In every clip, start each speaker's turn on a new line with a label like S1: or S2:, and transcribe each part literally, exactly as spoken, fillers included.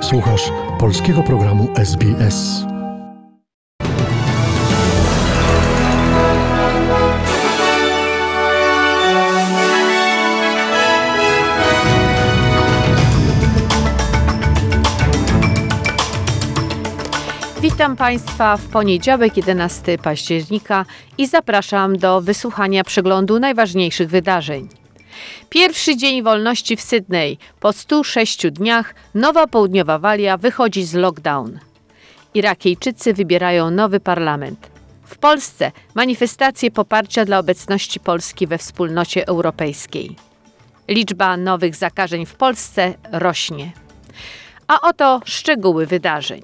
S1: Słuchasz polskiego programu S B S.
S2: Witam Państwa w poniedziałek, jedenastego października i zapraszam do wysłuchania przeglądu najważniejszych wydarzeń. Pierwszy dzień wolności w Sydney. Po stu sześciu dniach Nowa Południowa Walia wychodzi z lockdown. Irakijczycy wybierają nowy parlament. W Polsce manifestacje poparcia dla obecności Polski we wspólnocie europejskiej. Liczba nowych zakażeń w Polsce rośnie. A oto szczegóły wydarzeń.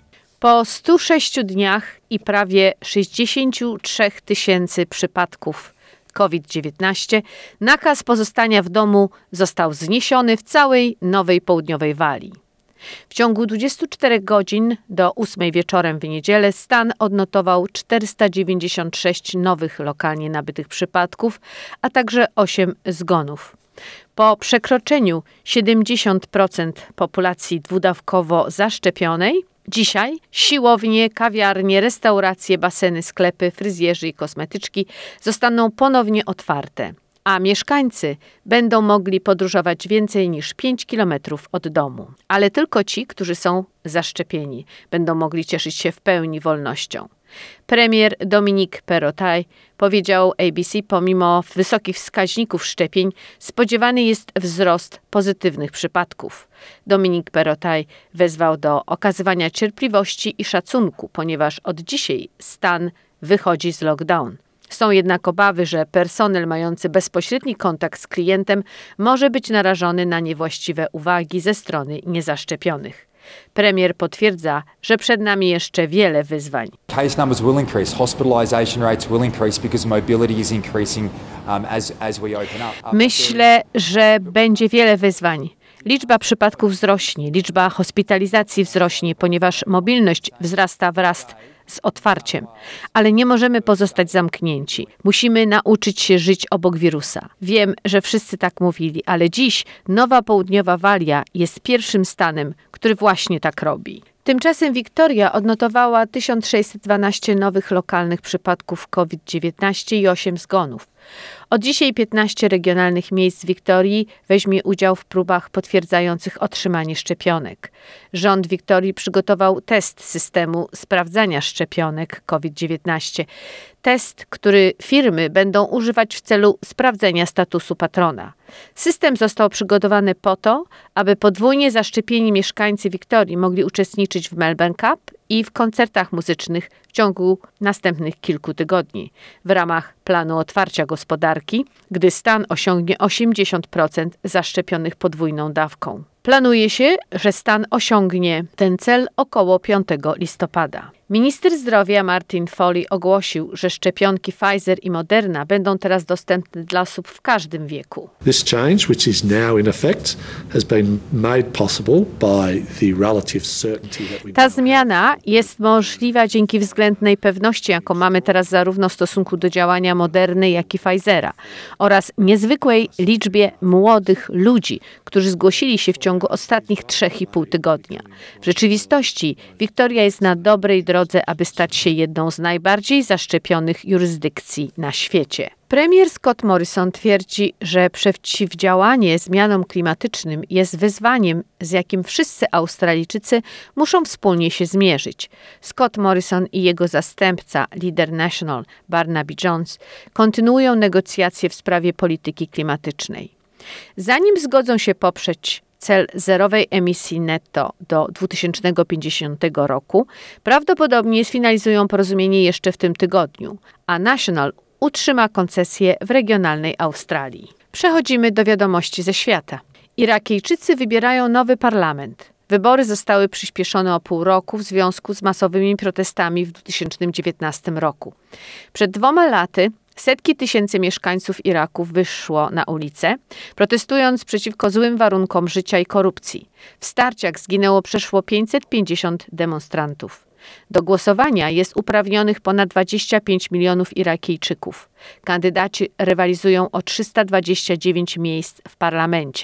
S2: Po stu sześciu dniach i prawie sześćdziesięciu trzech tysięcy przypadków COVID dziewiętnaście nakaz pozostania w domu został zniesiony w całej Nowej Południowej Walii. W ciągu dwudziestu czterech godzin do ósmej wieczorem w niedzielę stan odnotował czterysta dziewięćdziesiąt sześć nowych lokalnie nabytych przypadków, a także osiem zgonów. Po przekroczeniu siedemdziesiąt procent populacji dwudawkowo zaszczepionej, dzisiaj siłownie, kawiarnie, restauracje, baseny, sklepy, fryzjerzy i kosmetyczki zostaną ponownie otwarte, a mieszkańcy będą mogli podróżować więcej niż pięć kilometrów od domu. Ale tylko ci, którzy są zaszczepieni, będą mogli cieszyć się w pełni wolnością. Premier Dominic Perrottet powiedział A B C, pomimo wysokich wskaźników szczepień spodziewany jest wzrost pozytywnych przypadków. Dominic Perrottet wezwał do okazywania cierpliwości i szacunku, ponieważ od dzisiaj stan wychodzi z lockdown. Są jednak obawy, że personel mający bezpośredni kontakt z klientem może być narażony na niewłaściwe uwagi ze strony niezaszczepionych. Premier potwierdza, że przed nami jeszcze wiele wyzwań.
S3: Case numbers will increase, hospitalization rates will increase because mobility is increasing um, as as we open up.
S2: Myślę, że będzie wiele wyzwań. Liczba przypadków wzrośnie, liczba hospitalizacji wzrośnie, ponieważ mobilność wzrasta wraz z otwarciem. Ale nie możemy pozostać zamknięci. Musimy nauczyć się żyć obok wirusa. Wiem, że wszyscy tak mówili, ale dziś Nowa Południowa Walia jest pierwszym stanem, który właśnie tak robi. Tymczasem Wiktoria odnotowała tysiąc sześćset dwanaście nowych lokalnych przypadków COVID dziewiętnaście i osiem zgonów. Od dzisiaj piętnaście regionalnych miejsc w Wiktorii weźmie udział w próbach potwierdzających otrzymanie szczepionek. Rząd Wiktorii przygotował test systemu sprawdzania szczepionek COVID dziewiętnaście. Test, który firmy będą używać w celu sprawdzenia statusu patrona. System został przygotowany po to, aby podwójnie zaszczepieni mieszkańcy Wiktorii mogli uczestniczyć w Melbourne Cup i w koncertach muzycznych w ciągu następnych kilku tygodni w ramach planu otwarcia gospodarki, gdy stan osiągnie osiemdziesiąt procent zaszczepionych podwójną dawką. Planuje się, że stan osiągnie ten cel około piątego listopada. Minister zdrowia Martin Foley ogłosił, że szczepionki Pfizer i Moderna będą teraz dostępne dla osób w każdym wieku.
S4: This change, which is now in effect, has been made possible by the relative certainty that we
S2: Ta zmiana jest możliwa dzięki względnej pewności, jaką mamy teraz zarówno w stosunku do działania Moderny, jak i Pfizera oraz niezwykłej liczbie młodych ludzi, którzy zgłosili się w ciągu ostatnich trzech i pół tygodnia. W rzeczywistości Wiktoria jest na dobrej drodze, aby stać się jedną z najbardziej zaszczepionych jurysdykcji na świecie. Premier Scott Morrison twierdzi, że przeciwdziałanie zmianom klimatycznym jest wyzwaniem, z jakim wszyscy Australijczycy muszą wspólnie się zmierzyć. Scott Morrison i jego zastępca, lider National Barnaby Jones, kontynuują negocjacje w sprawie polityki klimatycznej. Zanim zgodzą się poprzeć cel zerowej emisji netto do dwa tysiące pięćdziesiątego roku, prawdopodobnie sfinalizują porozumienie jeszcze w tym tygodniu, a National utrzyma koncesję w regionalnej Australii. Przechodzimy do wiadomości ze świata. Irakijczycy wybierają nowy parlament. Wybory zostały przyspieszone o pół roku w związku z masowymi protestami w dwa tysiące dziewiętnastym roku. Przed dwoma laty setki tysięcy mieszkańców Iraku wyszło na ulice, protestując przeciwko złym warunkom życia i korupcji. W starciach zginęło przeszło pięćset pięćdziesiąt demonstrantów. Do głosowania jest uprawnionych ponad dwadzieścia pięć milionów Irakijczyków. Kandydaci rywalizują o trzysta dwadzieścia dziewięć miejsc w parlamencie.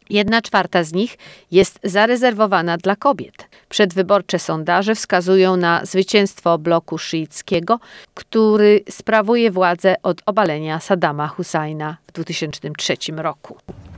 S2: Jedna czwarta z nich jest zarezerwowana dla kobiet. Przedwyborcze sondaże wskazują na zwycięstwo bloku szyickiego, który sprawuje władzę od obalenia Saddama Husajna w dwa tysiące trzecim roku.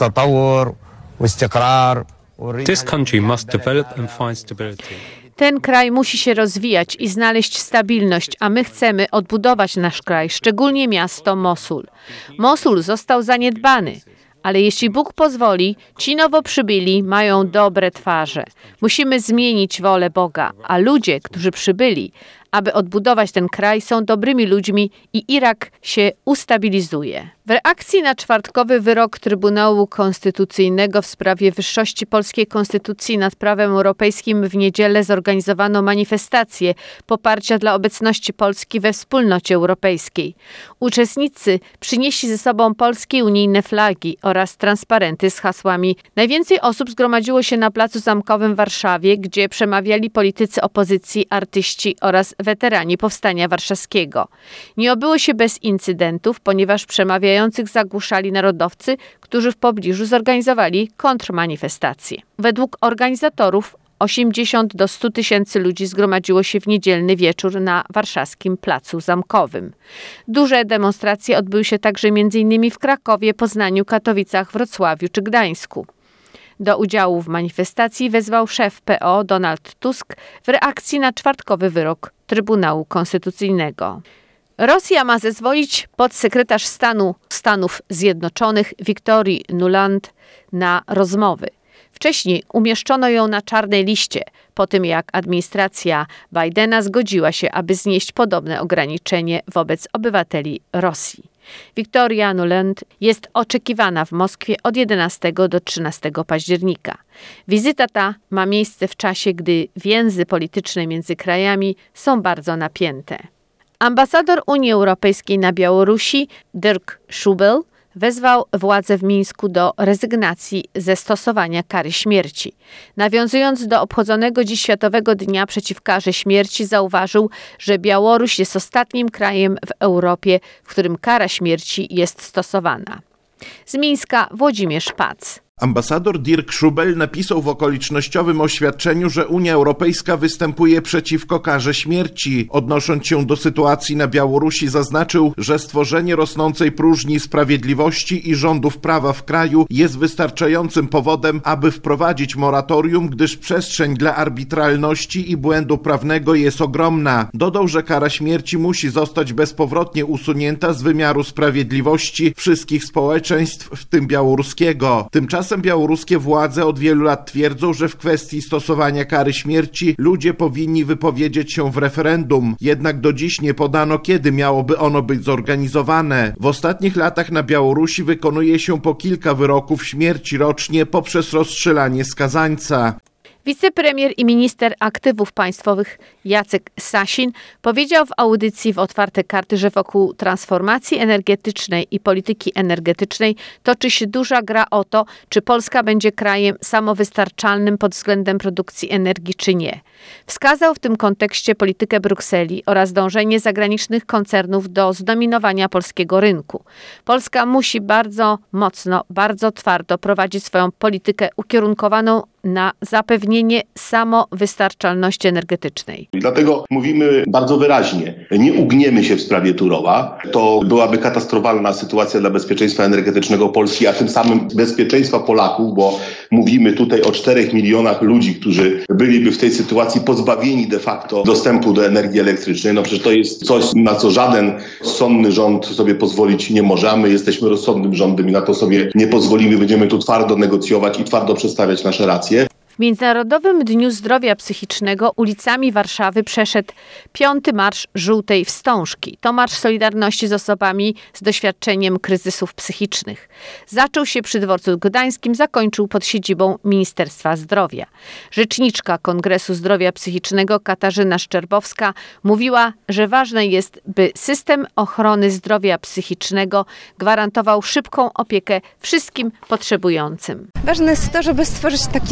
S5: This country must develop and find stability.
S2: Ten kraj musi się rozwijać i znaleźć stabilność, a my chcemy odbudować nasz kraj, szczególnie miasto Mosul. Mosul został zaniedbany, ale jeśli Bóg pozwoli, ci nowo przybyli mają dobre twarze. Musimy zmienić wolę Boga, a ludzie, którzy przybyli, aby odbudować ten kraj, są dobrymi ludźmi i Irak się ustabilizuje. W reakcji na czwartkowy wyrok Trybunału Konstytucyjnego w sprawie wyższości polskiej konstytucji nad prawem europejskim w niedzielę zorganizowano manifestację poparcia dla obecności Polski we wspólnocie europejskiej. Uczestnicy przynieśli ze sobą polskie i unijne flagi oraz transparenty z hasłami. Najwięcej osób zgromadziło się na Placu Zamkowym w Warszawie, gdzie przemawiali politycy opozycji, artyści oraz weterani Powstania Warszawskiego. Nie obyło się bez incydentów, ponieważ przemawiających zagłuszali narodowcy, którzy w pobliżu zorganizowali kontrmanifestację. Według organizatorów osiemdziesiąt do stu tysięcy ludzi zgromadziło się w niedzielny wieczór na warszawskim Placu Zamkowym. Duże demonstracje odbyły się także między innymi w Krakowie, Poznaniu, Katowicach, Wrocławiu czy Gdańsku. Do udziału w manifestacji wezwał szef P O Donald Tusk w reakcji na czwartkowy wyrok Trybunału Konstytucyjnego. Rosja ma zezwolić podsekretarz stanu Stanów Zjednoczonych Victorii Nuland na rozmowy. Wcześniej umieszczono ją na czarnej liście, po tym jak administracja Bidena zgodziła się, aby znieść podobne ograniczenie wobec obywateli Rosji. Victoria Nuland jest oczekiwana w Moskwie od jedenastego do trzynastego października. Wizyta ta ma miejsce w czasie, gdy więzy polityczne między krajami są bardzo napięte. Ambasador Unii Europejskiej na Białorusi Dirk Schubel wezwał władze w Mińsku do rezygnacji ze stosowania kary śmierci. Nawiązując do obchodzonego dziś Światowego Dnia Przeciw Karze Śmierci, zauważył, że Białoruś jest ostatnim krajem w Europie, w którym kara śmierci jest stosowana. Z Mińska Włodzimierz Pac.
S6: Ambasador Dirk Schubel napisał w okolicznościowym oświadczeniu, że Unia Europejska występuje przeciwko karze śmierci. Odnosząc się do sytuacji na Białorusi, zaznaczył, że stworzenie rosnącej próżni sprawiedliwości i rządów prawa w kraju jest wystarczającym powodem, aby wprowadzić moratorium, gdyż przestrzeń dla arbitralności i błędu prawnego jest ogromna. Dodał, że kara śmierci musi zostać bezpowrotnie usunięta z wymiaru sprawiedliwości wszystkich społeczeństw, w tym białoruskiego. Tymczasem białoruskie władze od wielu lat twierdzą, że w kwestii stosowania kary śmierci ludzie powinni wypowiedzieć się w referendum. Jednak do dziś nie podano, kiedy miałoby ono być zorganizowane. W ostatnich latach na Białorusi wykonuje się po kilka wyroków śmierci rocznie poprzez rozstrzelanie skazańca.
S2: Wicepremier i minister aktywów państwowych Jacek Sasin powiedział w audycji w Otwarte Karty, że wokół transformacji energetycznej i polityki energetycznej toczy się duża gra o to, czy Polska będzie krajem samowystarczalnym pod względem produkcji energii, czy nie. Wskazał w tym kontekście politykę Brukseli oraz dążenie zagranicznych koncernów do zdominowania polskiego rynku. Polska musi bardzo mocno, bardzo twardo prowadzić swoją politykę ukierunkowaną na zapewnienie samowystarczalności energetycznej.
S7: Dlatego mówimy bardzo wyraźnie, nie ugniemy się w sprawie Turowa. To byłaby katastrofalna sytuacja dla bezpieczeństwa energetycznego Polski, a tym samym bezpieczeństwa Polaków, bo mówimy tutaj o czterech milionach ludzi, którzy byliby w tej sytuacji pozbawieni de facto dostępu do energii elektrycznej. No przecież to jest coś, na co żaden rozsądny rząd sobie pozwolić nie może, a my jesteśmy rozsądnym rządem i na to sobie nie pozwolimy. Będziemy tu twardo negocjować i twardo przedstawiać nasze racje.
S2: W Międzynarodowym Dniu Zdrowia Psychicznego ulicami Warszawy przeszedł piąty Marsz Żółtej Wstążki. To marsz solidarności z osobami z doświadczeniem kryzysów psychicznych. Zaczął się przy dworcu gdańskim, zakończył pod siedzibą Ministerstwa Zdrowia. Rzeczniczka Kongresu Zdrowia Psychicznego Katarzyna Szczerbowska mówiła, że ważne jest, by system ochrony zdrowia psychicznego gwarantował szybką opiekę wszystkim potrzebującym.
S8: Ważne jest to, żeby stworzyć taki system,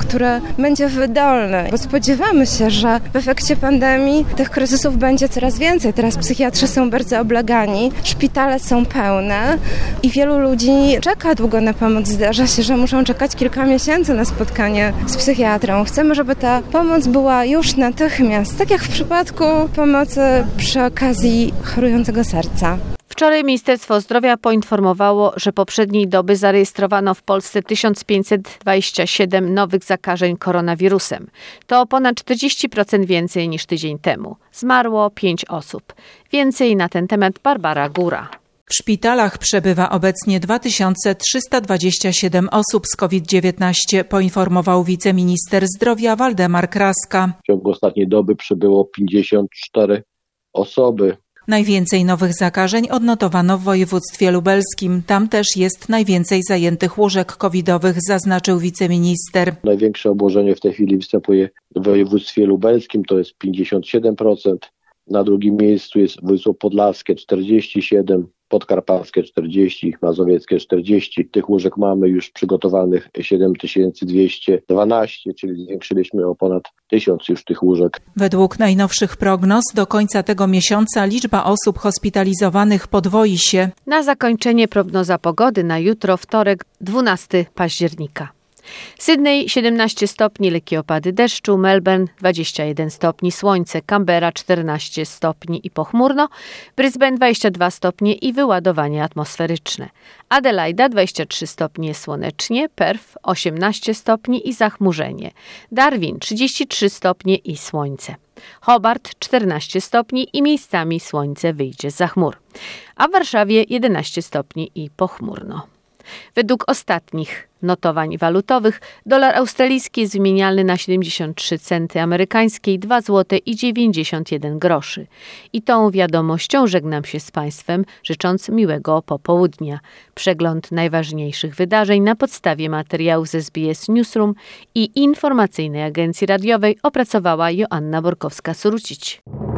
S8: który będzie wydolny, bo spodziewamy się, że w efekcie pandemii tych kryzysów będzie coraz więcej. Teraz psychiatrzy są bardzo oblegani, szpitale są pełne i wielu ludzi czeka długo na pomoc. Zdarza się, że muszą czekać kilka miesięcy na spotkanie z psychiatrą. Chcemy, żeby ta pomoc była już natychmiast, tak jak w przypadku pomocy przy okazji chorującego serca.
S2: Wczoraj Ministerstwo Zdrowia poinformowało, że poprzedniej doby zarejestrowano w Polsce tysiąc pięćset dwadzieścia siedem nowych zakażeń koronawirusem. To o ponad czterdzieści procent więcej niż tydzień temu. Zmarło pięć osób. Więcej na ten temat Barbara Góra.
S9: W szpitalach przebywa obecnie dwa tysiące trzysta dwadzieścia siedem osób z COVID dziewiętnaście, poinformował wiceminister zdrowia Waldemar Kraska.
S10: W ciągu ostatniej doby przybyło pięćdziesiąt cztery osoby.
S9: Najwięcej nowych zakażeń odnotowano w województwie lubelskim. Tam też jest najwięcej zajętych łóżek covidowych, zaznaczył wiceminister.
S10: Największe obłożenie w tej chwili występuje w województwie lubelskim, to jest pięćdziesiąt siedem procent. Na drugim miejscu jest województwo podlaskie czterdzieści siedem procent, podkarpackie czterdzieści procent, mazowieckie czterdzieści procent. Tych łóżek mamy już przygotowanych siedem tysięcy dwieście dwanaście, czyli zwiększyliśmy o ponad tysiąc już tych łóżek.
S9: Według najnowszych prognoz do końca tego miesiąca liczba osób hospitalizowanych podwoi się.
S2: Na zakończenie prognoza pogody na jutro, wtorek, dwunastego października. Sydney siedemnaście stopni, lekkie opady deszczu, Melbourne dwadzieścia jeden stopni, słońce, Canberra czternaście stopni i pochmurno, Brisbane dwadzieścia dwa stopnie i wyładowanie atmosferyczne, Adelaida dwadzieścia trzy stopnie słonecznie, Perth osiemnaście stopni i zachmurzenie, Darwin trzydzieści trzy stopnie i słońce, Hobart czternaście stopni i miejscami słońce wyjdzie zza chmur, a w Warszawie jedenaście stopni i pochmurno. Według ostatnich notowań walutowych dolar australijski jest wymienialny na siedemdziesiąt trzy centy amerykańskie i dwa złote i dziewięćdziesiąt jeden groszy. I tą wiadomością żegnam się z Państwem, życząc miłego popołudnia. Przegląd najważniejszych wydarzeń na podstawie materiałów z S B S Newsroom i Informacyjnej Agencji Radiowej opracowała Joanna Borkowska-Surucić.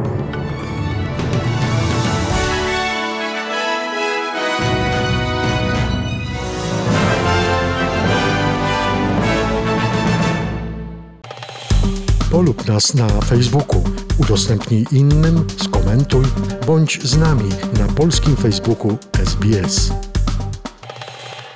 S1: Polub nas na Facebooku, udostępnij innym, skomentuj, bądź z nami na polskim Facebooku S B S.